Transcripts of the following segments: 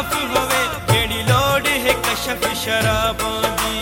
साफ होवे केड़ी लोड़ है कशफ शराबां दी।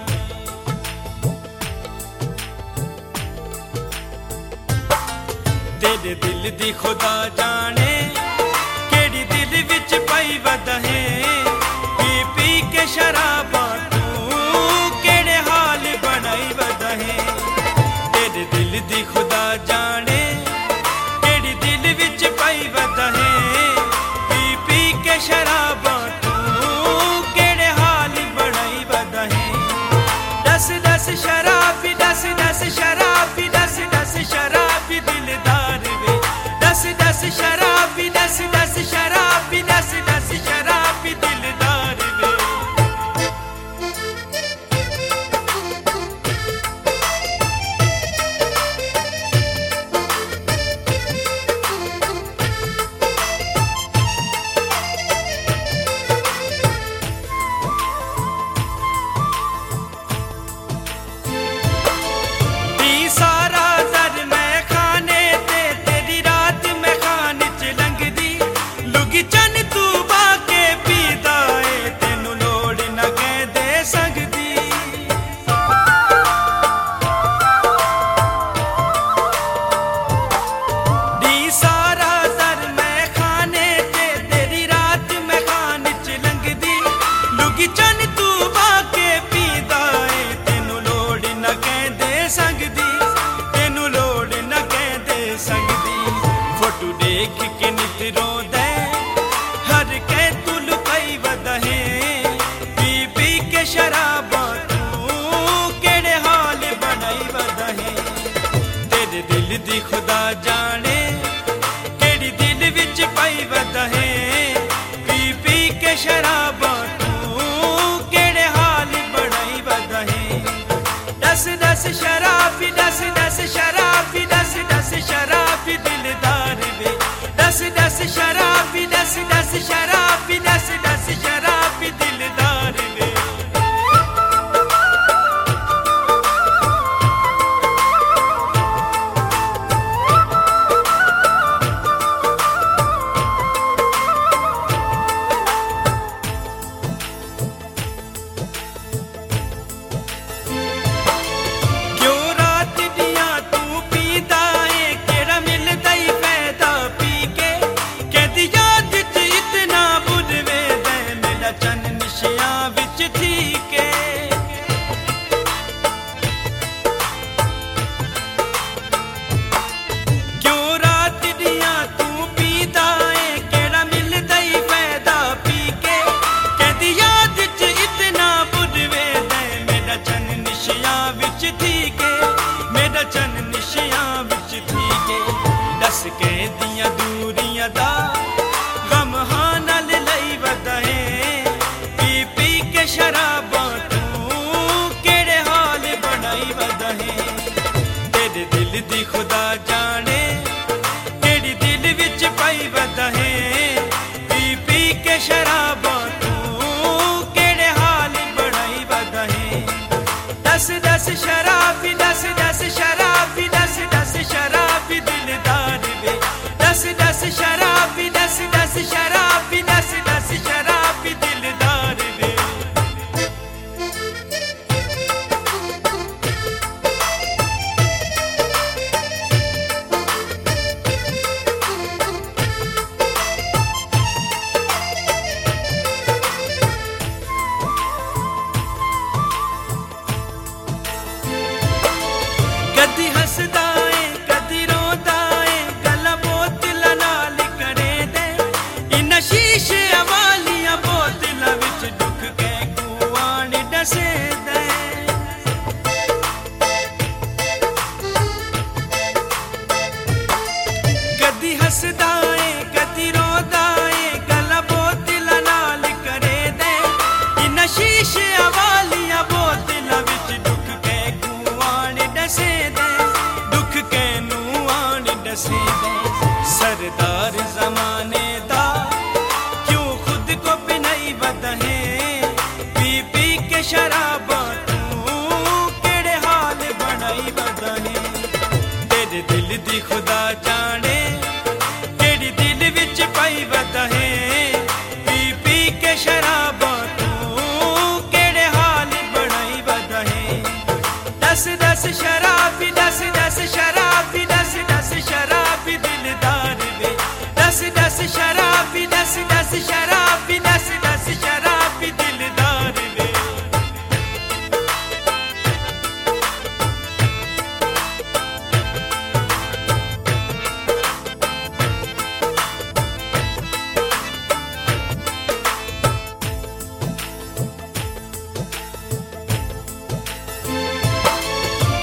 तेरे दिल दी खुदा जाने केड़ी दिल विच पाई वदा है पी पी के शराबां तू केड़े हाल बनाई वदा है। तेरे दिल दी खुदा जाने केड़ी दिल विच पाई वदा है पी पी के शराबां तू केड़े हाल बनाई वदा है। दस दस शराबी दस दस शराबी दस दस शराबी दिलदार वे दस दस शराबी दस दस शराबी दस दस शराबी दिलदार वे। देख के नितरों दे हर के तू लुकाई वदा है पी पी के शराबां तू केड़े हाल बनाई वदा है। तेरे दिल दी खुदा जाने केड़ी दिल विच पाई वदा है पी पी के शराबां तू केड़े हाल बनाई वदा है। दस दस शराबी दस दस शराबी दस दस शराबी दिलदार वे दस दस शराबी दस दस शराबी दस दस शराबी दिलदार वे। दस के दियां दूरियां दा गम हां नाल लई वदा है पी पी के शराबां तू केड़े हाल बनाई वदा है। तेरे दिल दी खुदा जाने केड़ी दिल विच पाई वदा है पी पी के शराबां तू केड़े हाल बनाई वदा है। दस दस शराबी दस दस शराबी दस दस शराबी दिलदार वे दस दस शराबी दस दस शराबी दस दस शराबी दिलदार वे।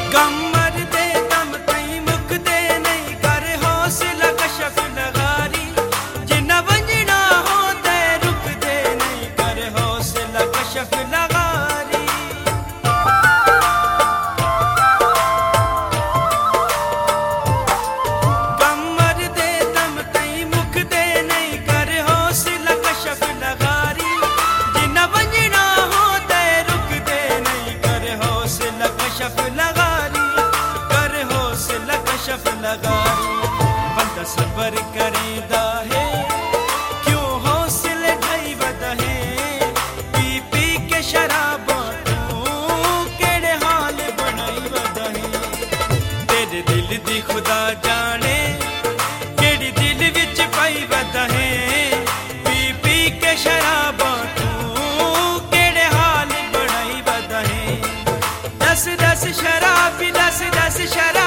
गम मरदे दम तई मुकदे नहीं कर हौसला कशफ लगारी जिन्ना वंजना होंदे रुकदे नहीं कर हौसला कशफ लगारी गम मरदे दम तई मुकदे नहीं कर हौसला कशफ लगारी जिन्ना वंजना होंदे रुकदे नहीं कर हौसला कशफ लगारी कर हौसला कशफ लगारी बंदा सबर करेंदा है क्यों हौसले ढाई वदा है पी पी के शराबा तू केड़े हाल बनाई वदा है तेरे दिल दी खुदा जाने केड़ी दिल विच पाई वदा है पी पी के शराबा तू केड़े हाल बनाई वदा है दस दस शराबी दस दस शराब